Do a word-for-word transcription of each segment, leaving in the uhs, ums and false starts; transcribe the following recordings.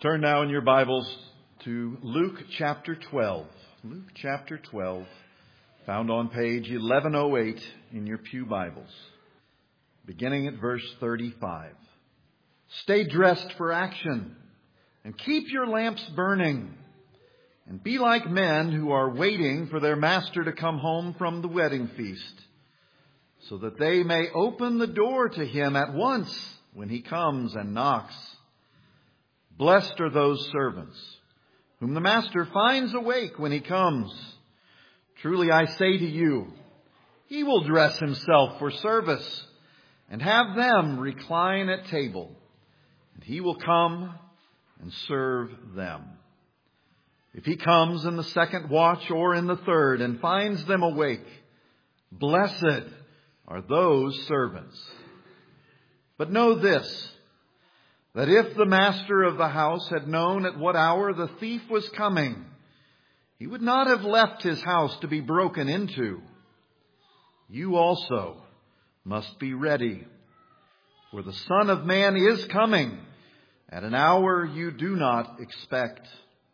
Turn now in your Bibles to Luke chapter twelve. Luke chapter twelve, found on page eleven oh eight in your pew Bibles, beginning at verse thirty-five. Stay dressed for action and keep your lamps burning, and be like men who are waiting for their master to come home from the wedding feast, so that they may open the door to him at once when he comes and knocks. Blessed are those servants whom the master finds awake when he comes. Truly I say to you, he will dress himself for service and have them recline at table, and he will come and serve them. If he comes in the second watch or in the third and finds them awake, blessed are those servants. But know this, that if the master of the house had known at what hour the thief was coming, he would not have left his house to be broken into. You also must be ready, for the Son of Man is coming at an hour you do not expect.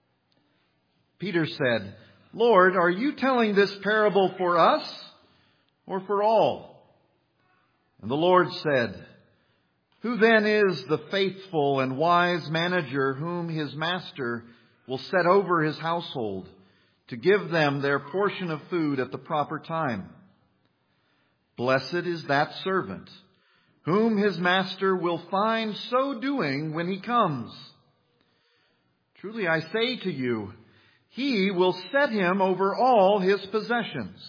Peter said, Lord, are you telling this parable for us or for all? And the Lord said, Who then is the faithful and wise manager whom his master will set over his household to give them their portion of food at the proper time? Blessed is that servant whom his master will find so doing when he comes. Truly I say to you, he will set him over all his possessions.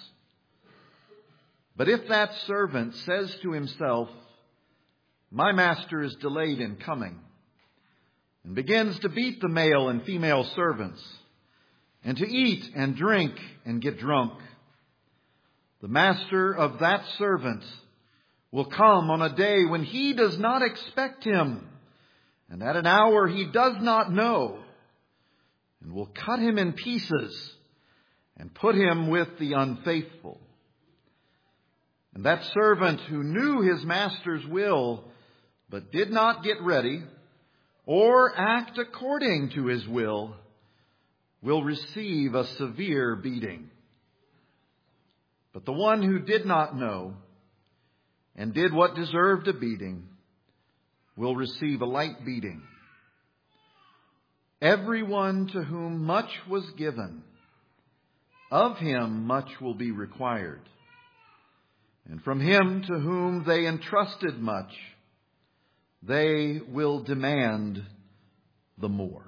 But if that servant says to himself, My master is delayed in coming, and begins to beat the male and female servants, and to eat and drink and get drunk, the master of that servant will come on a day when he does not expect him, and at an hour he does not know, and will cut him in pieces and put him with the unfaithful. And that servant who knew his master's will but did not get ready or act according to his will, will receive a severe beating. But the one who did not know and did what deserved a beating will receive a light beating. Everyone to whom much was given, of him much will be required. And from him to whom they entrusted much, they will demand the more.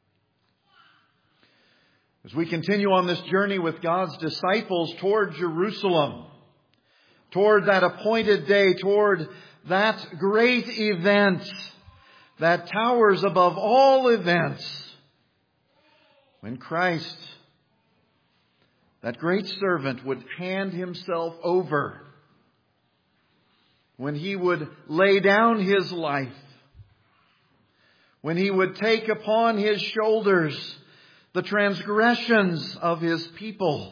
As we continue on this journey with God's disciples toward Jerusalem, toward that appointed day, toward that great event that towers above all events, when Christ, that great servant, would hand himself over, when he would lay down his life, when he would take upon his shoulders the transgressions of his people,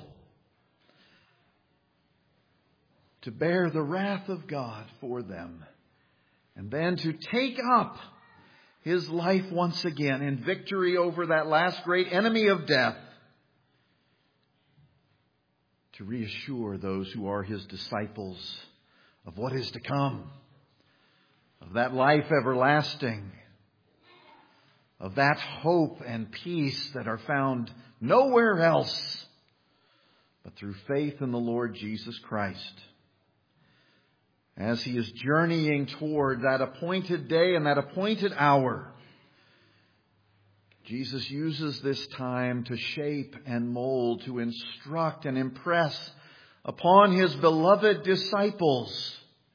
to bear the wrath of God for them, and then to take up his life once again in victory over that last great enemy of death, to reassure those who are his disciples of what is to come, of that life everlasting, of that hope and peace that are found nowhere else but through faith in the Lord Jesus Christ. As he is journeying toward that appointed day and that appointed hour, Jesus uses this time to shape and mold, to instruct and impress upon his beloved disciples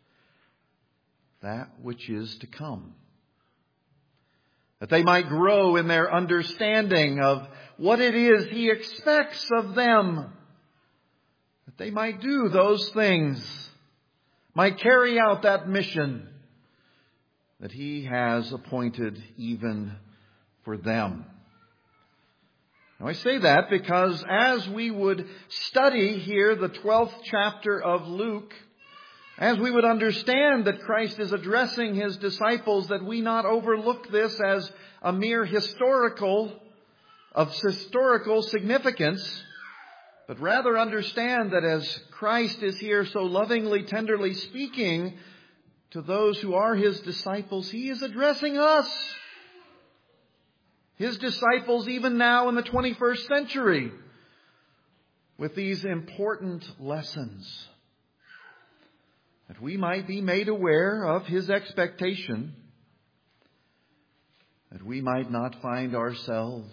that which is to come, that they might grow in their understanding of what it is he expects of them, that they might do those things, might carry out that mission that he has appointed even for them. Now I say that because as we would study here the twelfth chapter of Luke, As we would understand that Christ is addressing His disciples, that we not overlook this as a mere historical, of historical significance, but rather understand that as Christ is here so lovingly, tenderly speaking to those who are His disciples, He is addressing us, His disciples even now in the twenty-first century, with these important lessons, that we might be made aware of His expectation, that we might not find ourselves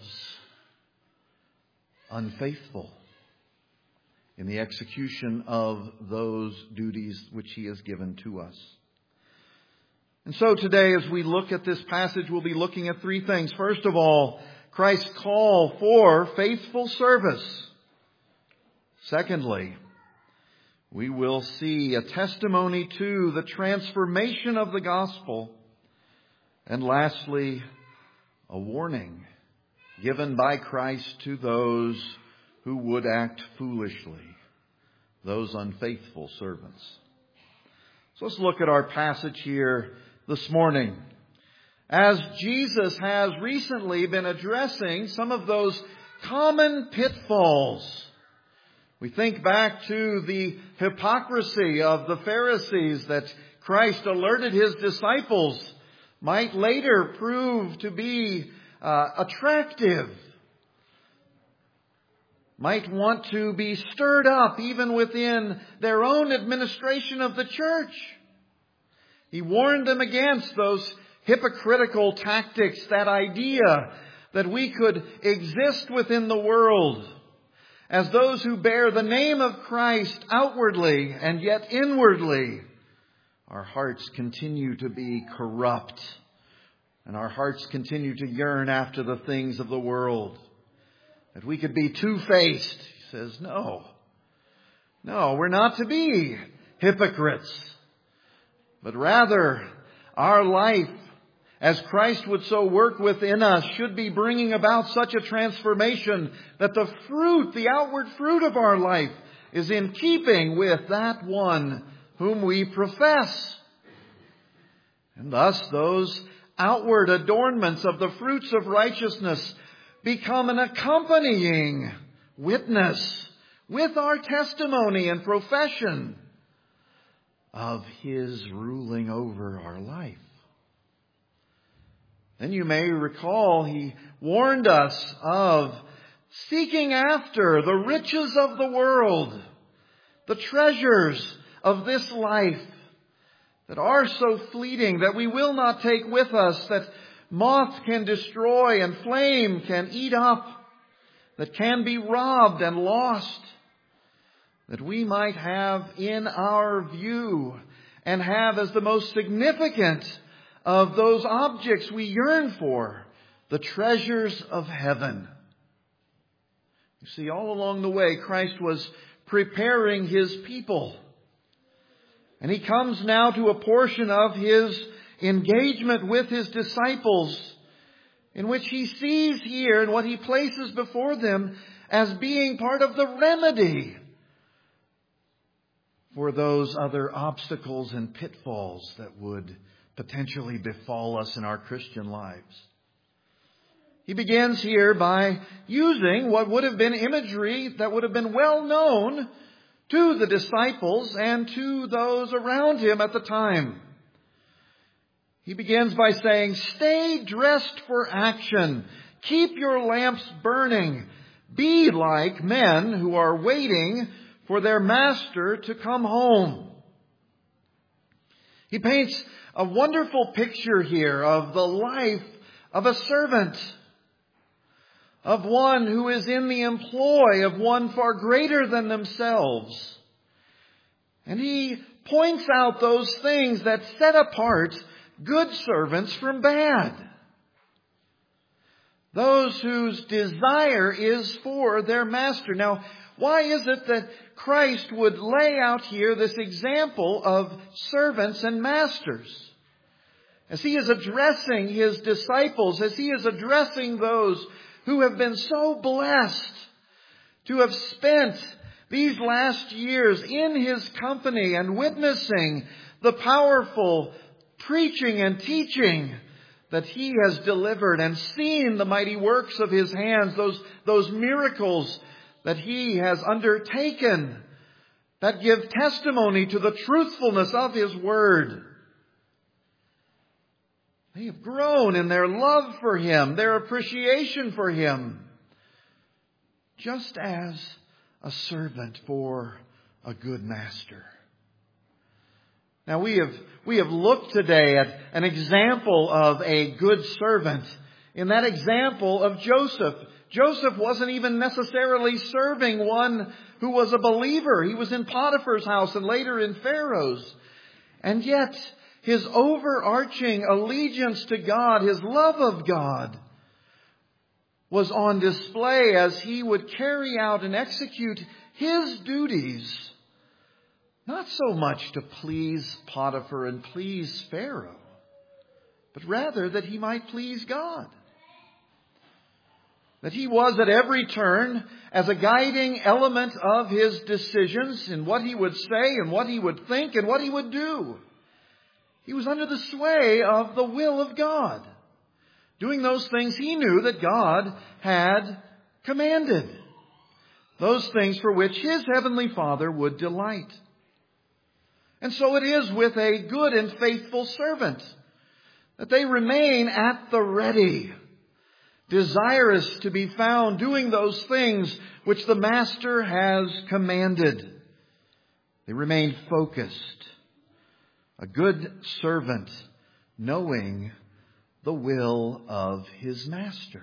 unfaithful in the execution of those duties which He has given to us. And so today, as we look at this passage, we'll be looking at three things. First of all, Christ's call for faithful service. Secondly, we will see a testimony to the transformation of the gospel. And lastly, a warning given by Christ to those who would act foolishly, those unfaithful servants. So let's look at our passage here this morning. As Jesus has recently been addressing some of those common pitfalls. We think back to the hypocrisy of the Pharisees that Christ alerted His disciples might later prove to be uh, attractive, might want to be stirred up even within their own administration of the church. He warned them against those hypocritical tactics, that idea that we could exist within the world as those who bear the name of Christ outwardly, and yet inwardly our hearts continue to be corrupt, and our hearts continue to yearn after the things of the world. That we could be two-faced. He says, no. No, we're not to be hypocrites. But rather, our life, as Christ would so work within us, should be bringing about such a transformation that the fruit, the outward fruit of our life, is in keeping with that one whom we profess. And thus those outward adornments of the fruits of righteousness become an accompanying witness with our testimony and profession of His ruling over our life. Then you may recall He warned us of seeking after the riches of the world, the treasures of this life that are so fleeting that we will not take with us, that moth can destroy and flame can eat up, that can be robbed and lost, that we might have in our view and have as the most significant of those objects we yearn for, the treasures of heaven. You see, all along the way, Christ was preparing His people. And He comes now to a portion of His engagement with His disciples in which He sees here and what He places before them as being part of the remedy for those other obstacles and pitfalls that would potentially befall us in our Christian lives. He begins here by using what would have been imagery that would have been well known to the disciples and to those around Him at the time. He begins by saying, "Stay dressed for action. Keep your lamps burning. Be like men who are waiting for their master to come home." He paints a wonderful picture here of the life of a servant, of one who is in the employ of one far greater than themselves. And he points out those things that set apart good servants from bad. Those whose desire is for their master. Now, why is it that Christ would lay out here this example of servants and masters? As He is addressing His disciples, as He is addressing those who have been so blessed to have spent these last years in His company and witnessing the powerful preaching and teaching that He has delivered, and seen the mighty works of His hands, those, those miracles that He has undertaken that give testimony to the truthfulness of His Word. They have grown in their love for Him, their appreciation for Him, just as a servant for a good master. Now we have, we have looked today at an example of a good servant. In that example of Joseph, Joseph wasn't even necessarily serving one who was a believer. He was in Potiphar's house and later in Pharaoh's. And yet, his overarching allegiance to God, his love of God, was on display as he would carry out and execute his duties, not so much to please Potiphar and please Pharaoh, but rather that he might please God. That he was at every turn as a guiding element of his decisions in what he would say and what he would think and what he would do. He was under the sway of the will of God, doing those things he knew that God had commanded, those things for which his heavenly Father would delight. And so it is with a good and faithful servant, that they remain at the ready, desirous to be found doing those things which the Master has commanded. They remain focused. A good servant knowing the will of his Master.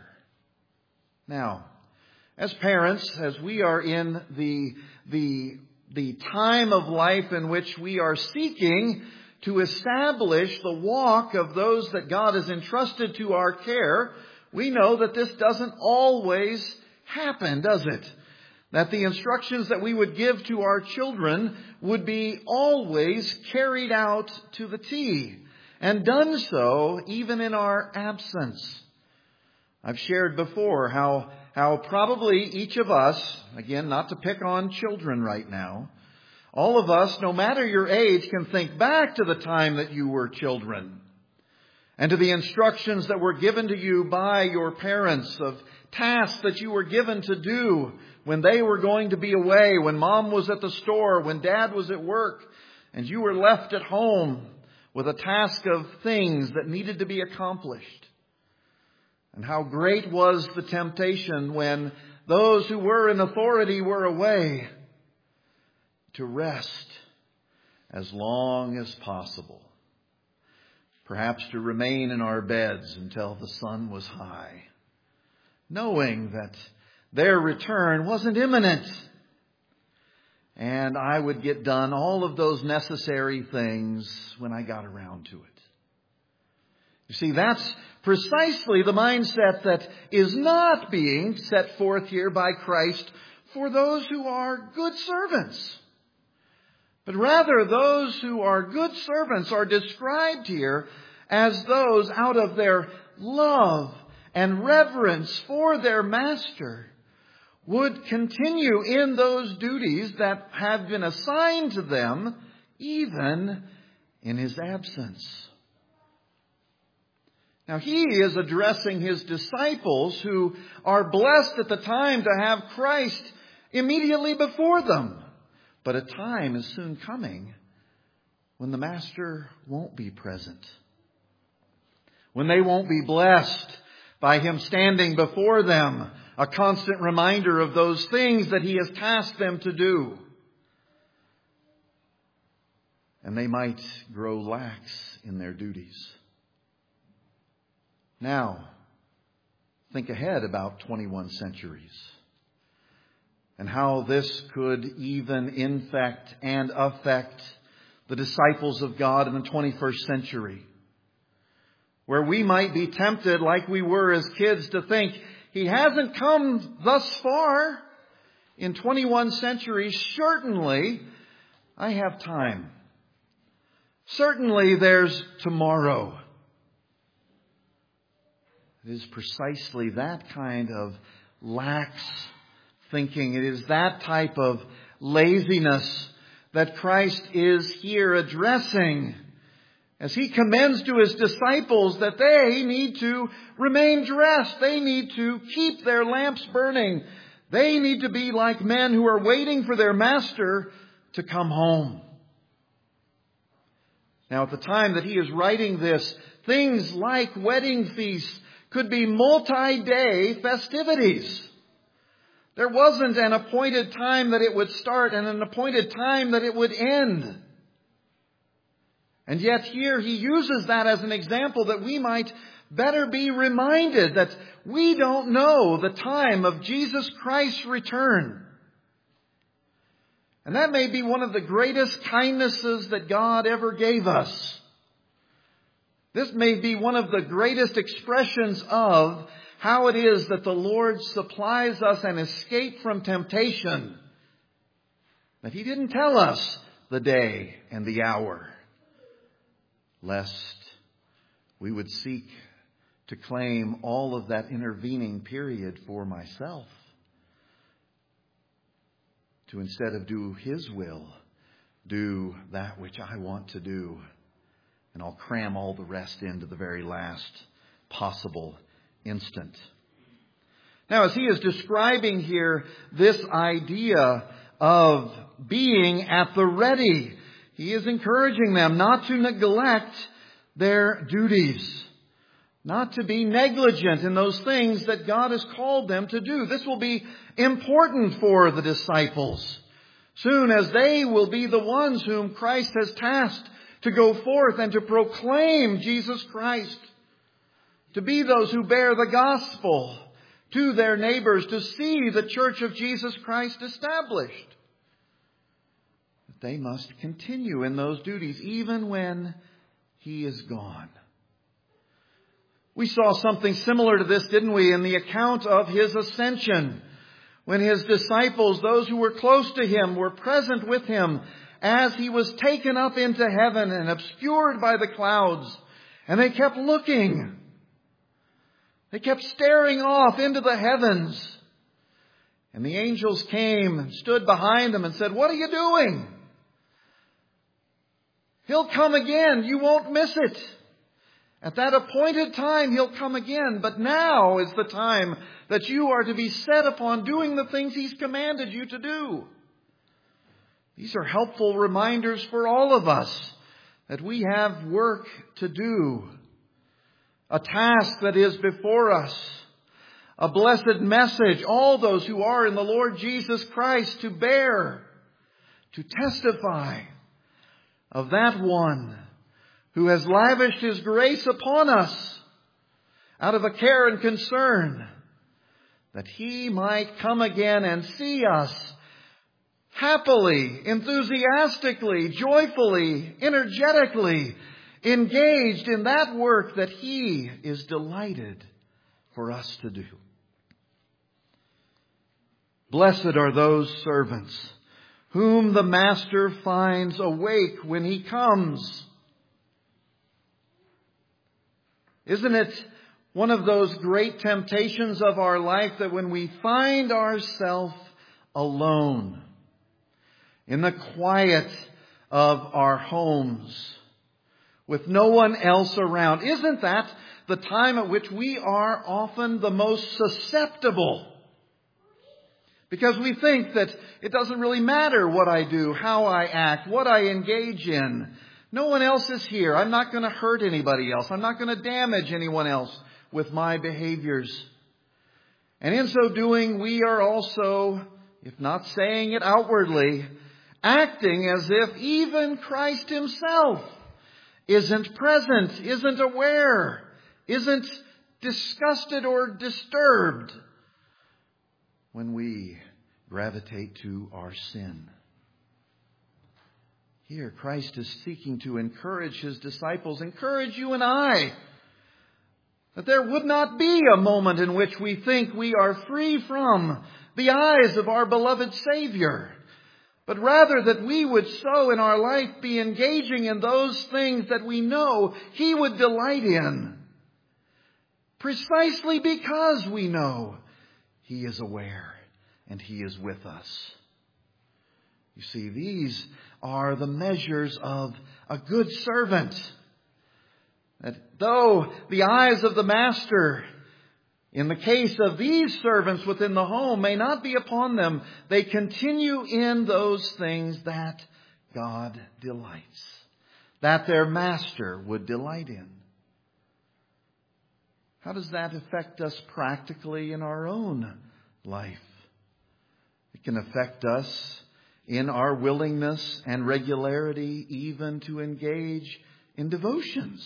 Now, as parents, as we are in the, the, the time of life in which we are seeking to establish the walk of those that God has entrusted to our care, we know that this doesn't always happen, does it? That the instructions that we would give to our children would be always carried out to the T, and done so even in our absence. I've shared before how, how probably each of us, again, not to pick on children right now, all of us, no matter your age, can think back to the time that you were children, and to the instructions that were given to you by your parents of tasks that you were given to do when they were going to be away, when mom was at the store, when dad was at work, and you were left at home with a task of things that needed to be accomplished. And how great was the temptation when those who were in authority were away to rest as long as possible. Perhaps to remain in our beds until the sun was high, knowing that their return wasn't imminent, and I would get done all of those necessary things when I got around to it. You see, that's precisely the mindset that is not being set forth here by Christ for those who are good servants. But rather, those who are good servants are described here as those out of their love and reverence for their Master would continue in those duties that have been assigned to them, even in His absence. Now, He is addressing His disciples who are blessed at the time to have Christ immediately before them. But a time is soon coming when the Master won't be present, when they won't be blessed by Him standing before them, a constant reminder of those things that He has tasked them to do. And they might grow lax in their duties. Now, think ahead about twenty-one centuries. And how this could even infect and affect the disciples of God in the twenty-first century. Where we might be tempted, like we were as kids, to think, He hasn't come thus far. In twenty-one centuries, certainly I have time. Certainly there's tomorrow. It is precisely that kind of lax thinking. It is that type of, laziness that Christ is here addressing as He commends to His disciples that they need to remain dressed. They need to keep their lamps burning. They need to be like men who are waiting for their Master to come home. Now, at the time that He is writing this, things like wedding feasts could be multi-day festivities. There wasn't an appointed time that it would start and an appointed time that it would end. And yet here He uses that as an example that we might better be reminded that we don't know the time of Jesus Christ's return. And that may be one of the greatest kindnesses that God ever gave us. This may be one of the greatest expressions of how it is that the Lord supplies us an escape from temptation. That He didn't tell us the day and the hour, lest we would seek to claim all of that intervening period for myself, to instead of do His will, do that which I want to do. And I'll cram all the rest into the very last possible instant. Now, as He is describing here this idea of being at the ready, He is encouraging them not to neglect their duties, not to be negligent in those things that God has called them to do. This will be important for the disciples, soon as they will be the ones whom Christ has tasked to go forth and to proclaim Jesus Christ, to be those who bear the gospel to their neighbors, to see the church of Jesus Christ established. They must continue in those duties even when He is gone. We saw something similar to this, didn't we, in the account of His ascension, when His disciples, those who were close to Him, were present with Him as He was taken up into heaven and obscured by the clouds. And they kept looking. They kept staring off into the heavens. And the angels came and stood behind them and said, "What are you doing? He'll come again. You won't miss it. At that appointed time, He'll come again. But now is the time that you are to be set upon doing the things He's commanded you to do." These are helpful reminders for all of us that we have work to do. A task that is before us. A blessed message, all those who are in the Lord Jesus Christ to bear, to testify of that one who has lavished His grace upon us out of a care and concern that He might come again and see us happily, enthusiastically, joyfully, energetically engaged in that work that He is delighted for us to do. Blessed are those servants whom the Master finds awake when He comes. Isn't it one of those great temptations of our life that when we find ourselves alone, in the quiet of our homes, with no one else around, isn't that the time at which we are often the most susceptible? Because we think that it doesn't really matter what I do, how I act, what I engage in. No one else is here. I'm not going to hurt anybody else. I'm not going to damage anyone else with my behaviors. And in so doing, we are also, if not saying it outwardly, acting as if even Christ Himself isn't present, isn't aware, isn't disgusted or disturbed when we gravitate to our sin. Here, Christ is seeking to encourage His disciples, encourage you and I, that there would not be a moment in which we think we are free from the eyes of our beloved Savior, but rather that we would so in our life be engaging in those things that we know He would delight in, precisely because we know He is aware and He is with us. You see, these are the measures of a good servant. That though the eyes of the master, in the case of these servants within the home, may not be upon them, they continue in those things that God delights, that their master would delight in. How does that affect us practically in our own life? It can affect us in our willingness and regularity even to engage in devotions.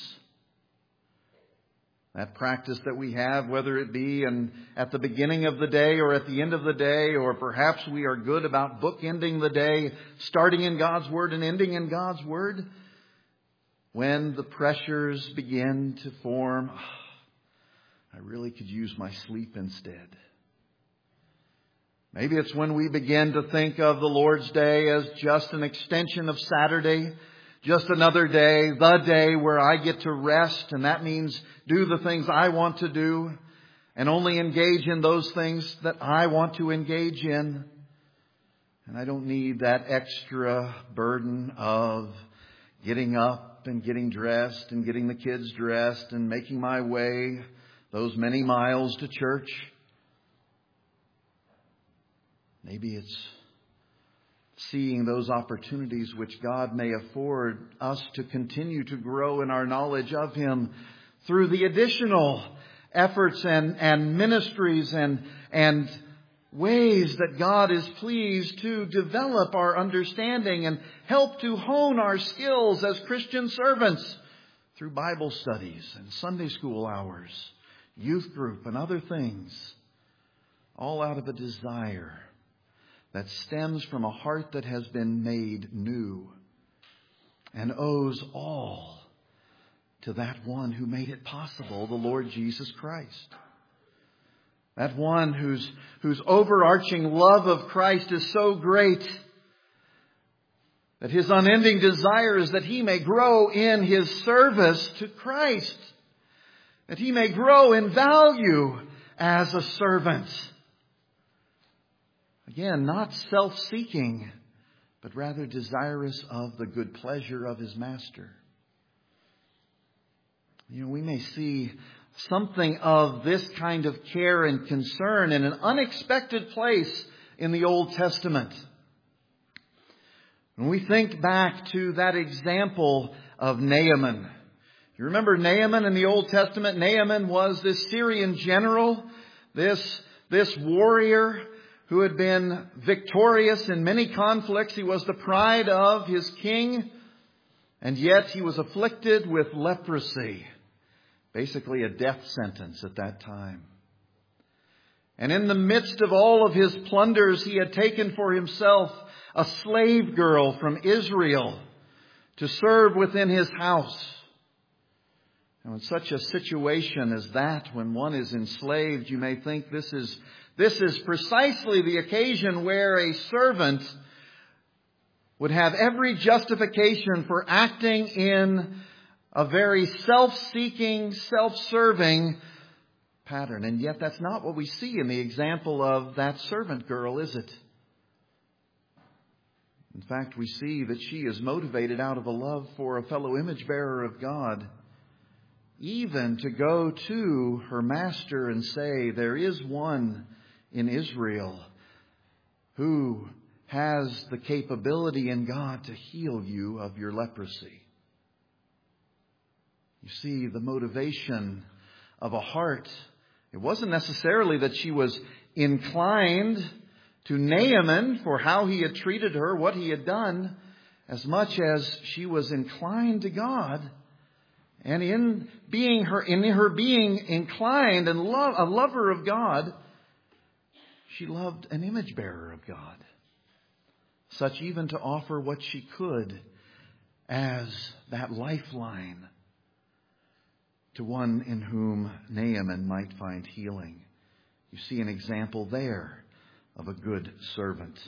That practice that we have, whether it be in, at the beginning of the day or at the end of the day, or perhaps we are good about bookending the day, starting in God's Word and ending in God's Word. When the pressures begin to form, oh, I really could use my sleep instead. Maybe it's when we begin to think of the Lord's Day as just an extension of Saturday, just another day, the day where I get to rest, and that means do the things I want to do and only engage in those things that I want to engage in. And I don't need that extra burden of getting up and getting dressed and getting the kids dressed and making my way those many miles to church. Maybe it's seeing those opportunities which God may afford us to continue to grow in our knowledge of Him through the additional efforts and, and ministries and, and ways that God is pleased to develop our understanding and help to hone our skills as Christian servants through Bible studies and Sunday school hours, youth group and other things, all out of a desire that stems from a heart that has been made new and owes all to that one who made it possible, the Lord Jesus Christ. That one whose, whose overarching love of Christ is so great that His unending desire is that He may grow in His service to Christ, that He may grow in value as a servant. Again, not self-seeking, but rather desirous of the good pleasure of His master. You know, we may see something of this kind of care and concern in an unexpected place in the Old Testament. When we think back to that example of Naaman. You remember Naaman in the Old Testament? Naaman was this Syrian general, this, this warrior who had been victorious in many conflicts. He was the pride of his king, and yet he was afflicted with leprosy, basically a death sentence at that time. And in the midst of all of his plunders, he had taken for himself a slave girl from Israel to serve within his house. Now, in such a situation as that, when one is enslaved, you may think this is This is precisely the occasion where a servant would have every justification for acting in a very self-seeking, self-serving pattern. And yet that's not what we see in the example of that servant girl, is it? In fact, we see that she is motivated out of a love for a fellow image bearer of God, even to go to her master and say, there is one in Israel who has the capability in God to heal you of your leprosy. You see, the motivation of a heart, it wasn't necessarily that she was inclined to Naaman for how he had treated her, what he had done, as much as she was inclined to God. And in being her, in her being inclined and love, a lover of God, she loved an image bearer of God, such even to offer what she could as that lifeline to one in whom Naaman might find healing. You see an example there of a good servant.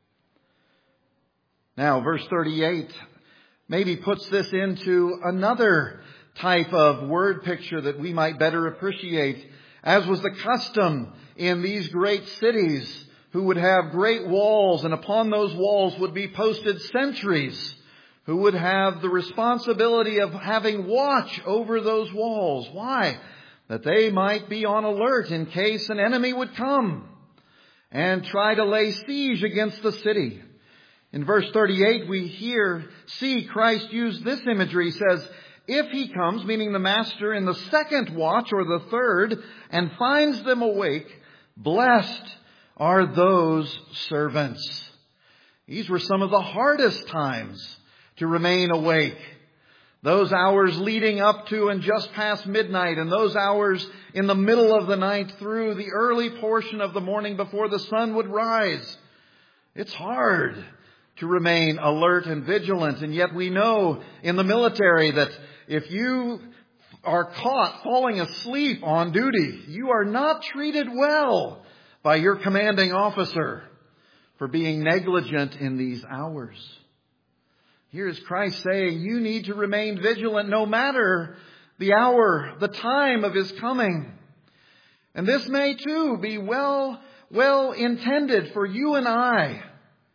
Now, verse thirty-eight maybe puts this into another type of word picture that we might better appreciate. As was the custom in these great cities who would have great walls, and upon those walls would be posted sentries who would have the responsibility of having watch over those walls. Why? That they might be on alert in case an enemy would come and try to lay siege against the city. In verse thirty-eight, we hear, see Christ use this imagery. He says, if he comes, meaning the master, in the second watch or the third, and finds them awake, blessed are those servants. These were some of the hardest times to remain awake. Those hours leading up to and just past midnight, and those hours in the middle of the night through the early portion of the morning before the sun would rise. It's hard to remain alert and vigilant, and yet we know in the military that if you are caught falling asleep on duty, you are not treated well by your commanding officer for being negligent in these hours. Here is Christ saying you need to remain vigilant no matter the hour, the time of His coming. And this may too be well, well intended for you and I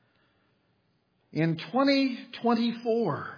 in twenty twenty-four.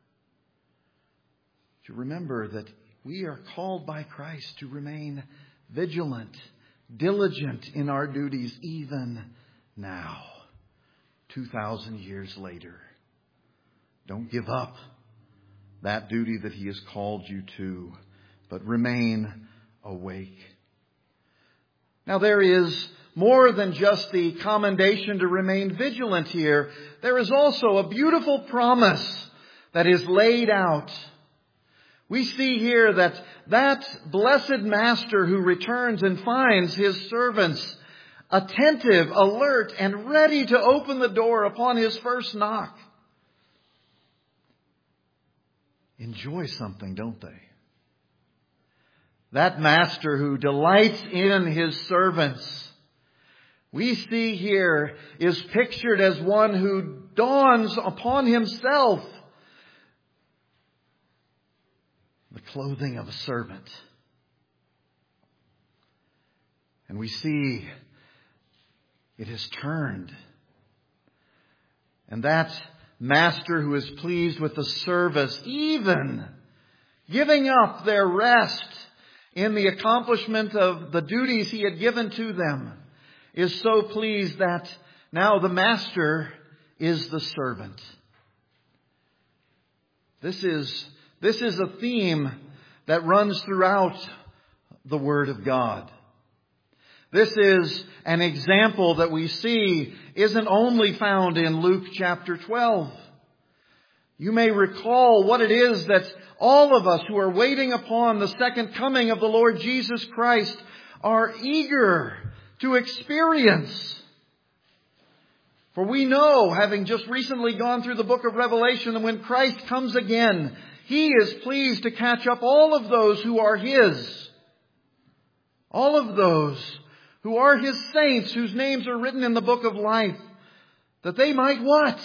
To remember that we are called by Christ to remain vigilant, diligent in our duties even now, two thousand years later. Don't give up that duty that He has called you to, but remain awake. Now there is more than just the commendation to remain vigilant here. There is also a beautiful promise that is laid out. We see here that that blessed master who returns and finds his servants attentive, alert, and ready to open the door upon his first knock enjoy something, don't they? That master who delights in his servants, we see here, is pictured as one who dons upon himself the clothing of a servant. And we see it has turned. And that master who is pleased with the service, even giving up their rest in the accomplishment of the duties he had given to them, is so pleased that now the master is the servant. This is, this is a theme that runs throughout the Word of God. This is an example that we see isn't only found in Luke chapter twelve. You may recall what it is that all of us who are waiting upon the second coming of the Lord Jesus Christ are eager to experience. For we know, having just recently gone through the book of Revelation, that when Christ comes again, He is pleased to catch up all of those who are His. All of those who are His saints, whose names are written in the book of life, that they might what?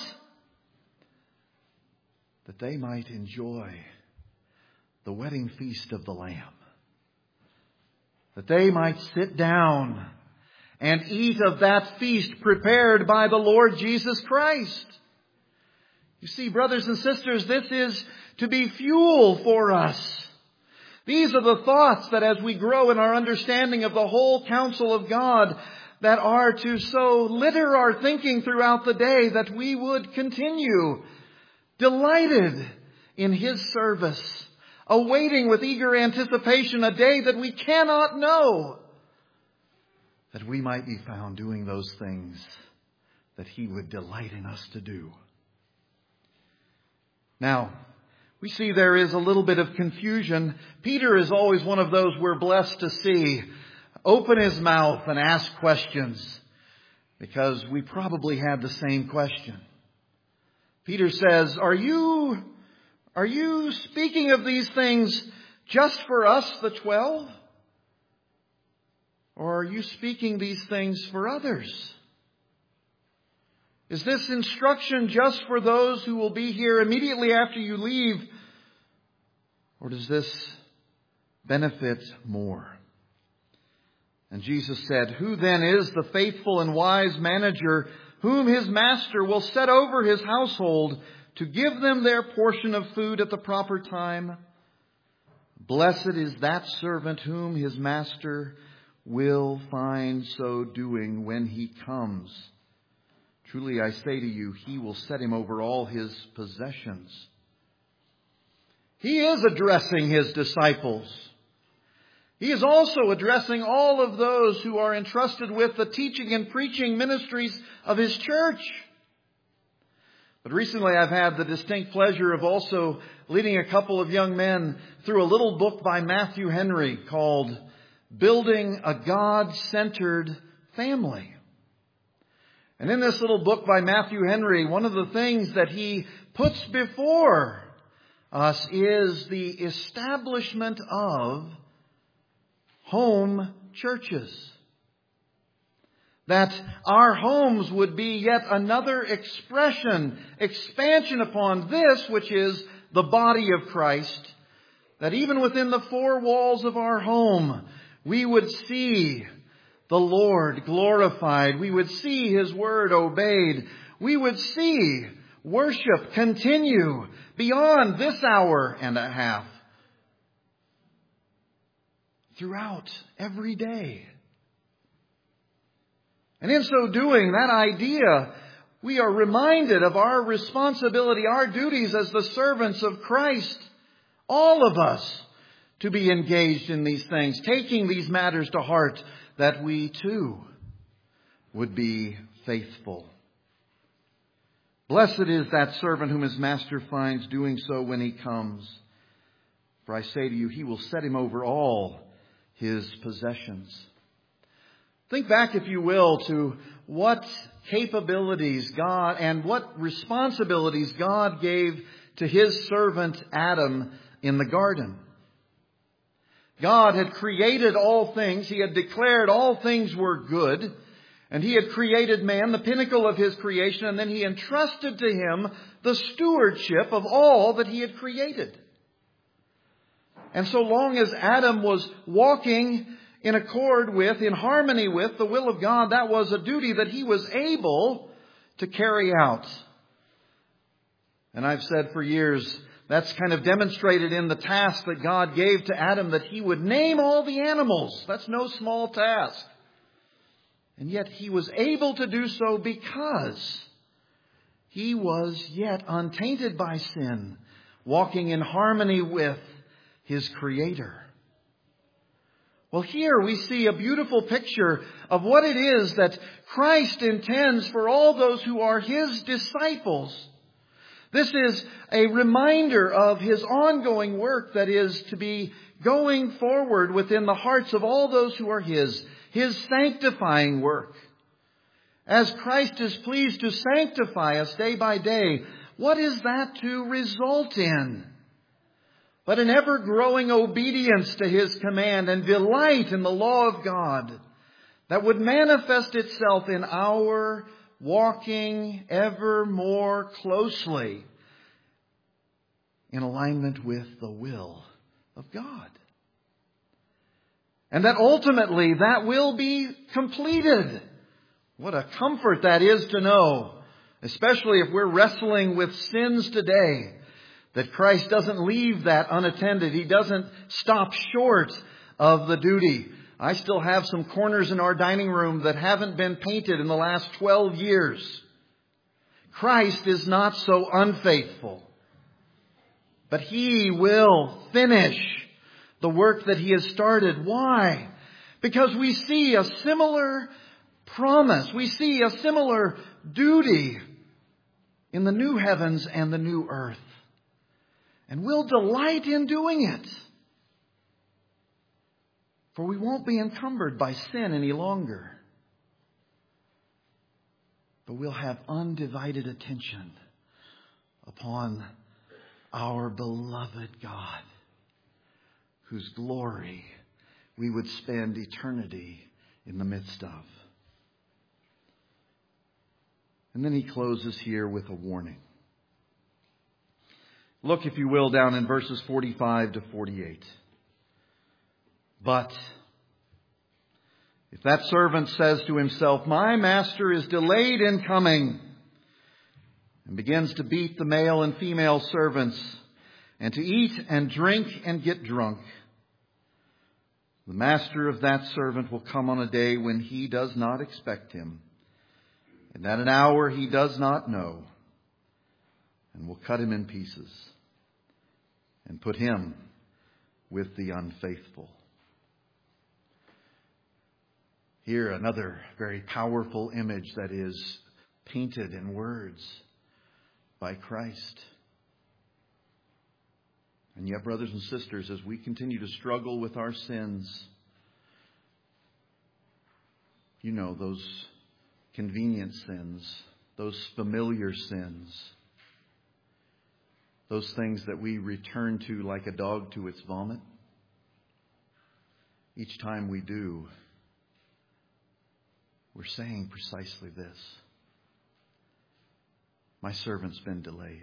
That they might enjoy the wedding feast of the Lamb. That they might sit down and eat of that feast prepared by the Lord Jesus Christ. You see, brothers and sisters, this is to be fuel for us. These are the thoughts that as we grow in our understanding of the whole counsel of God, that are to so litter our thinking throughout the day, that we would continue delighted in His service, awaiting with eager anticipation a day that we cannot know, that we might be found doing those things that He would delight in us to do. Now, we see there is a little bit of confusion. Peter is always one of those we're blessed to see open his mouth and ask questions, because we probably had the same question. Peter says, Are you, are you speaking of these things just for us, the twelve? Or are you speaking these things for others? Is this instruction just for those who will be here immediately after you leave? Or does this benefit more? And Jesus said, "Who then is the faithful and wise manager whom his master will set over his household to give them their portion of food at the proper time? Blessed is that servant whom his master will find so doing when he comes. Truly I say to you, he will set him over all his possessions." He is addressing his disciples. He is also addressing all of those who are entrusted with the teaching and preaching ministries of his church. But recently I've had the distinct pleasure of also leading a couple of young men through a little book by Matthew Henry called Building a God-Centered Family. And in this little book by Matthew Henry, one of the things that he puts before us is the establishment of home churches. That our homes would be yet another expression, expansion upon this, which is the body of Christ. That even within the four walls of our home, we would see the Lord glorified. We would see His Word obeyed. We would see worship continue beyond this hour and a half. Throughout every day. And in so doing, that idea, we are reminded of our responsibility, our duties as the servants of Christ, all of us, to be engaged in these things, taking these matters to heart, that we too would be faithful. Blessed is that servant whom his master finds doing so when he comes. For I say to you, he will set him over all his possessions. Think back, if you will, to what capabilities God and what responsibilities God gave to His servant Adam in the garden. God had created all things. He had declared all things were good. And He had created man, the pinnacle of His creation. And then He entrusted to him the stewardship of all that He had created. And so long as Adam was walking in accord with, in harmony with the will of God, that was a duty that he was able to carry out. And I've said for years, that's kind of demonstrated in the task that God gave to Adam, that he would name all the animals. That's no small task. And yet he was able to do so because he was yet untainted by sin, walking in harmony with His Creator. Well, here we see a beautiful picture of what it is that Christ intends for all those who are His disciples. This is a reminder of His ongoing work that is to be going forward within the hearts of all those who are His, His sanctifying work. As Christ is pleased to sanctify us day by day, what is that to result in? But an ever-growing obedience to His command and delight in the law of God that would manifest itself in our walking ever more closely in alignment with the will of God. And that ultimately that will be completed. What a comfort that is to know, especially if we're wrestling with sins today. That Christ doesn't leave that unattended. He doesn't stop short of the duty. I still have some corners in our dining room that haven't been painted in the last twelve years. Christ is not so unfaithful. But He will finish the work that He has started. Why? Because we see a similar promise. We see a similar duty in the new heavens and the new earth. And we'll delight in doing it. For we won't be encumbered by sin any longer. But we'll have undivided attention upon our beloved God, whose glory we would spend eternity in the midst of. And then He closes here with a warning. Look, if you will, down in verses forty-five to forty-eight. But If that servant says to himself, "My master is delayed in coming," and begins to beat the male and female servants, and to eat and drink and get drunk, the master of that servant will come on a day when he does not expect him, and at an hour he does not know, and will cut him in pieces and put him with the unfaithful. Here, another very powerful image that is painted in words by Christ. And yet, brothers and sisters, as we continue to struggle with our sins, you know, those convenient sins, those familiar sins, those things that we return to like a dog to its vomit, each time we do, we're saying precisely this: my servant's been delayed.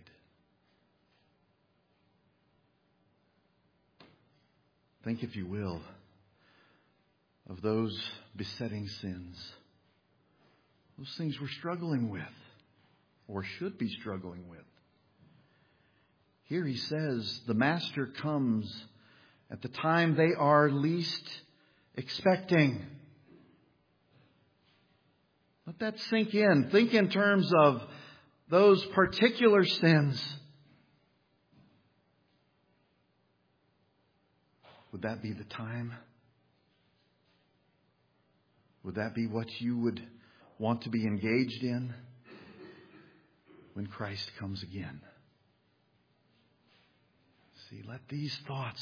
Think, if you will, of those besetting sins, those things we're struggling with, or should be struggling with. Here he says the master comes at the time they are least expecting. Let that sink in. Think in terms of those particular sins. Would that be the time? Would that be what you would want to be engaged in when Christ comes again? See, let these thoughts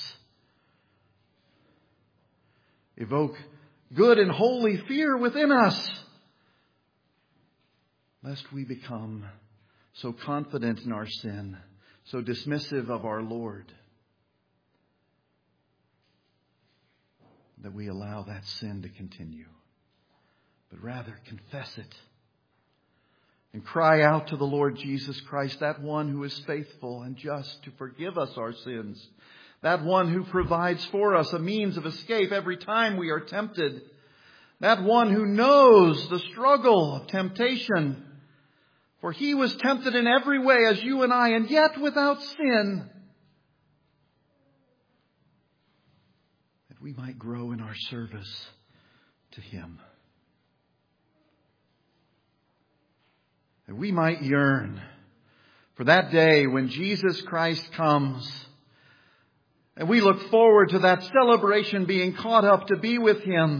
evoke good and holy fear within us, lest we become so confident in our sin, so dismissive of our Lord, that we allow that sin to continue, but rather confess it and cry out to the Lord Jesus Christ, that one who is faithful and just to forgive us our sins, that one who provides for us a means of escape every time we are tempted, that one who knows the struggle of temptation, for he was tempted in every way as you and I, and yet without sin, that we might grow in our service to him. That we might yearn for that day when Jesus Christ comes. And we look forward to that celebration, being caught up to be with him.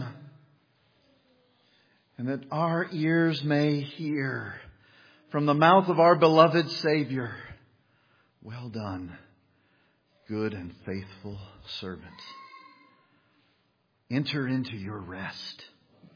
And that our ears may hear from the mouth of our beloved Savior, "Well done, good and faithful servant. Enter into your rest."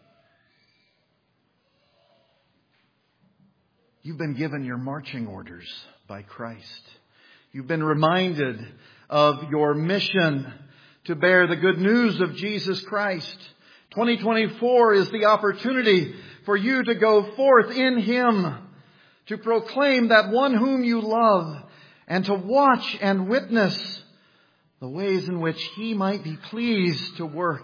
You've been given your marching orders by Christ. You've been reminded of your mission to bear the good news of Jesus Christ. twenty twenty-four is the opportunity for you to go forth in him, to proclaim that one whom you love, and to watch and witness the ways in which he might be pleased to work,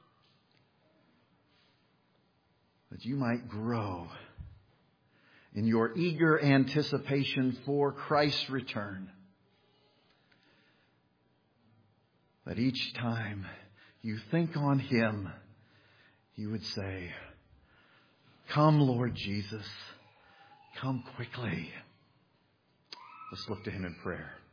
that you might grow in your eager anticipation for Christ's return. That each time you think on him, you would say, "Come, Lord Jesus, come quickly." Let's look to him in prayer.